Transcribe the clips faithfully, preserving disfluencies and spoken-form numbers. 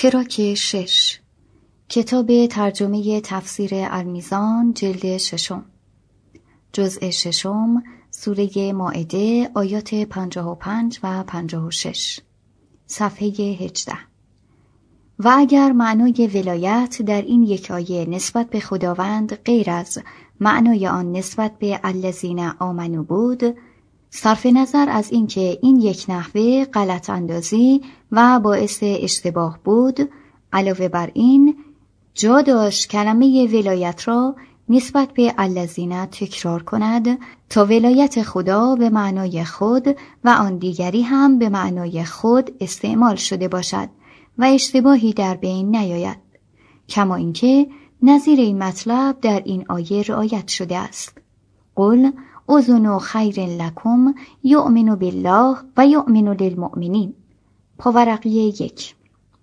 تراک شش، کتاب ترجمه تفسیر المیزان، جلد ششم، جزء ششم، سوره مائده، آیات پنجاه و پنج و پنجاه و شش، صفحه هجده. و اگر معنای ولایت در این یک آیه نسبت به خداوند غیر از معنای آن نسبت به الذین آمنو بود، صرف نظر از اینکه این یک نحوه غلط اندازی و باعث اشتباه بود، علاوه بر این جا داشت کلمه ولایت را نسبت به الذین تکرار کند تا ولایت خدا به معنای خود و آن دیگری هم به معنای خود استعمال شده باشد و اشتباهی در بین نیاید، کما اینکه نظیر این مطلب در این آیه رعایت شده است. قل اذن خیر لکم یؤمن بالله و یؤمن للمؤمنین، پاورقی یک.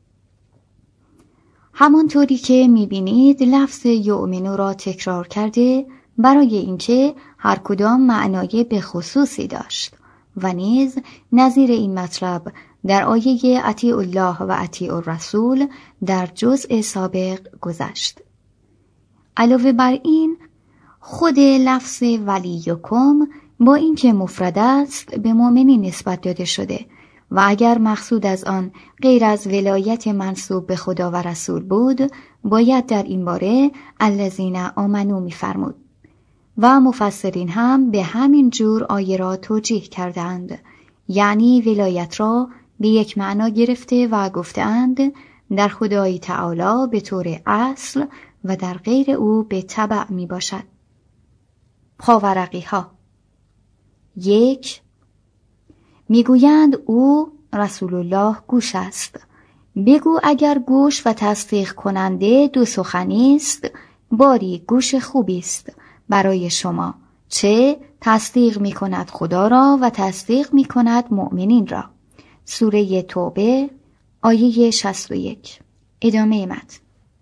همانطوری که میبینید لفظ یؤمن را تکرار کرده برای اینکه هر کدام معنای به خصوصی داشت و نیز نظیر این مطلب در آیه اطیعوا الله و اطیعوا الرسول در جزء سابق گذشت. علاوه بر این خود لفظ ولیکم با اینکه مفرد است به مؤمنین نسبت داده شده و اگر مقصود از آن غیر از ولایت منسوب به خدا و رسول بود باید در این باره الذین آمنو می‌فرمود و مفسرین هم به همین جور آیه را توجیه کردند، یعنی ولایت را به یک معنا گرفته و گفتند در خدای تعالی به طور اصل و در غیر او به تبع می باشد. پاورقی ها. یک، میگویند او رسول الله گوش است. بگو اگر گوش و تصدیق کننده دو سخنی است، باری گوش خوبی است برای شما، چه تصدیق می کند خدا را و تصدیق می کند مؤمنین را. سوره توبه آیه شصت و یک. ادامه متن.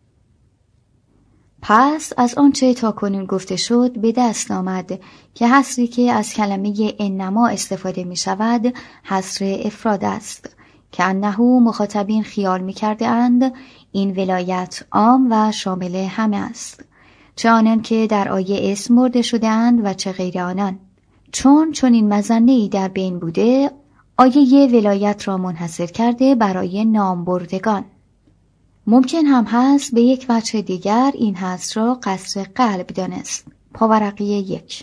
پس از آنچه تاکنون گفته شد به دست آمد که حصری که از کلمه انما استفاده می شود حصر افراد است که انه مخاطبین خیال می کرده اند این ولایت عام و شامل همه است، چه آنان که در آیه اسم برده شده اند و چه غیر آنان. چون چون این مظنه‌ای در بین بوده آیه ولایت را منحصر کرده برای نام بردگان. ممکن هم هست به یک وجه دیگر این حصر را قصر قلب دانست. پاورقی یک.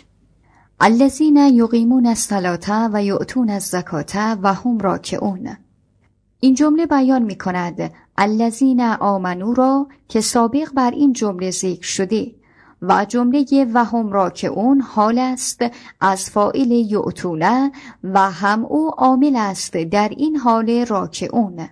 الذین یقیمون الصلاة و یؤتون الزکاة و هم راکعون. این جمله بیان می کند الذین آمنو را که سابق بر این جمله ذکر شده و جمله و هم راکعون حال است از فاعل یؤتون و هم او عامل است در این حال راکعون.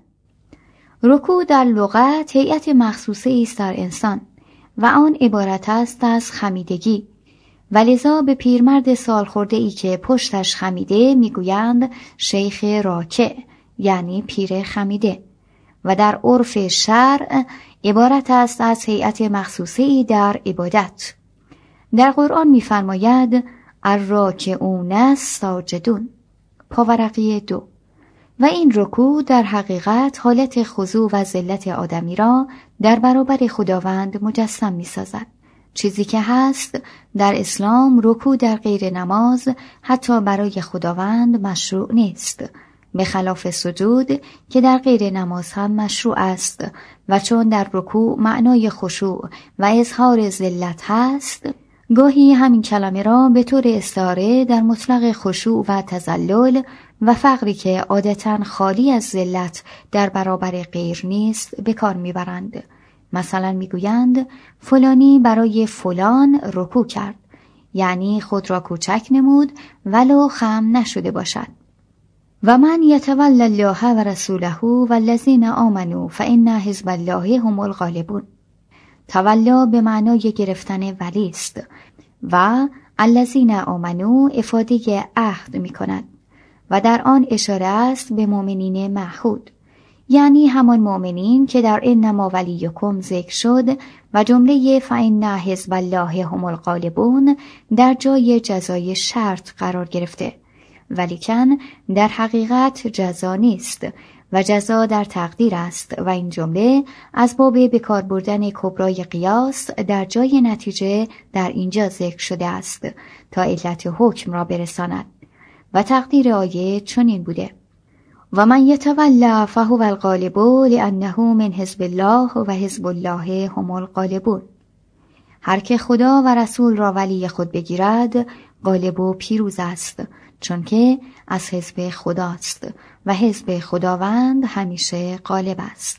رکوع در لغت هیئت مخصوصه است در انسان و آن عبارت است از خمیدگی و لذا به پیرمرد سالخورده ای که پشتش خمیده میگویند شیخ راکع، یعنی پیر خمیده، و در عرف شرع عبارت است از هیئت مخصوصه ای در عبادت. در قرآن میفرماید الراکعون الساجدون. پاورقی دو. و این رکوع در حقیقت حالت خضوع و ذلت آدمی را در برابر خداوند مجسم می سازد، چیزی که هست در اسلام رکوع در غیر نماز حتی برای خداوند مشروع نیست، به خلاف سجود که در غیر نماز هم مشروع است و چون در رکوع معنای خشوع و اظهار ذلت هست، گاهی همین کلمه را به طور استعاره در مطلق خشوع و تذلل و فقری که عادتاً خالی از ذلت در برابر غیر نیست به کار میبرند. مثلا میگویند فلانی برای فلان رکوع کرد، یعنی خود را کوچک نمود ولو خم نشده باشد. و من یتولی الله و رسوله والذین آمنوا فإن حزب الله هم الغالبون. تولا به معنای گرفتن ولی است و الذین آمنوا افاده عهد می کند و در آن اشاره است به مؤمنین معهود، یعنی همان مؤمنین که در انما ولیکم ذکر شد و جمله فإن حزب الله هم الغالبون در جای جزای شرط قرار گرفته، ولیکن در حقیقت جزا نیست و جزا در تقدیر است و این جمله از باب بکار بردن کبرای قیاس در جای نتیجه در اینجا ذکر شده است تا علت حکم را برساند و تقدیر آیه چنین بوده: و من یتولی فهو الغالب لانه من حزب الله و حزب الله هم الغالبون. هر که خدا و رسول را ولی خود بگیرد غالب و پیروز است، چون که از حزب خداست و حزب خداوند همیشه غالب است.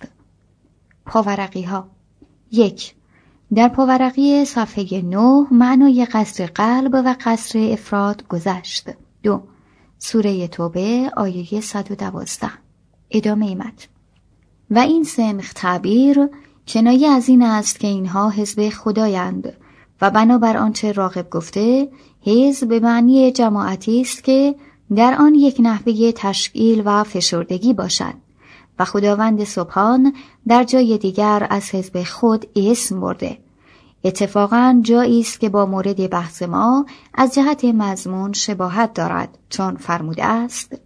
پاورقی ها. یک. در پاورقی صفحه نه معنای قصر قلب و قصر افراد گذشت. دو. سوره توبه آیه صد و دوازده. ادامه متن. و این سنخ تعبیر کنایه از این است که اینها حزب خدایند و بنابر آنچه راغب گفته، حزب به معنی جماعتی است که در آن یک نحوه تشکیل و فشردگی باشد و خداوند سبحان در جای دیگر از حزب خود اسم برده. اتفاقاً جایی است که با مورد بحث ما از جهت مضمون شباهت دارد، چون فرموده است: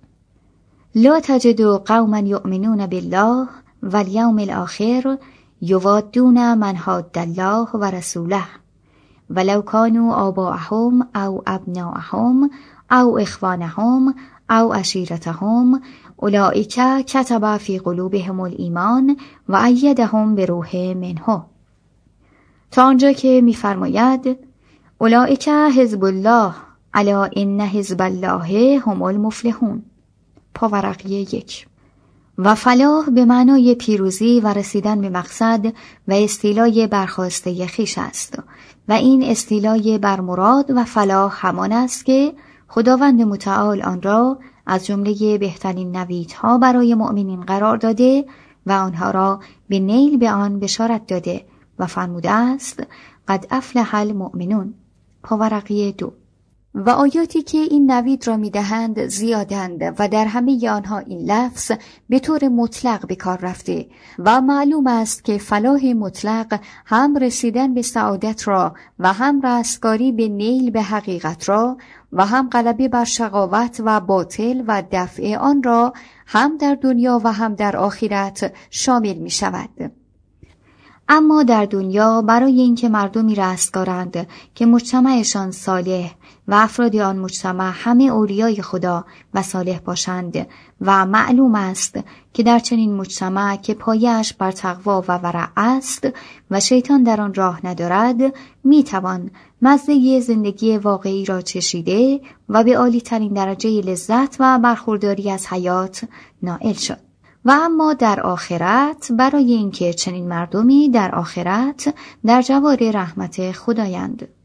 لا تجد قوما یؤمنون بالله والیوم الاخر یوادون من حاد الله و رسوله ولو كانوا آباءهم او ابناءهم او اخوانهم او عشیرتهم اولئک کتب فی قلوبهم الایمان و ایدهم بروح منه. تا آنجا که می‌فرماید اولئک حزب الله الا ان حزب الله هم المفلحون. پاورقی یک. و فلاح به معنای پیروزی و رسیدن به مقصد و استیلای برخاسته خویش است و این استیلای بر مراد و فلاح همان است که خداوند متعال آن را از جمله بهترین نویدها برای مؤمنین قرار داده و آنها را به نیل به آن بشارت داده و فرموده است: قد افلح المؤمنون. پاورقی دو. و آیاتی که این نوید را می‌دهند زیادند و در همه آنها این لفظ به طور مطلق به کار رفته و معلوم است که فلاح مطلق هم رسیدن به سعادت را و هم رستگاری به نیل به حقیقت را و هم غلبه بر شقاوت و باطل و دفع آن را هم در دنیا و هم در آخرت شامل می شود. اما در دنیا برای اینکه مردمی رستگارند که مجتمعشان صالح و افراد آن مجتمع همه اولیای خدا و صالح باشند و معلوم است که در چنین مجتمع که پایه‌اش بر تقوا و ورع است و شیطان در آن راه ندارد، میتوان مزه زندگی واقعی را چشیده و به عالی ترین درجه لذت و برخورداری از حیات نائل شد. و اما در آخرت برای اینکه چنین مردمی در آخرت در جوار رحمت خدایند.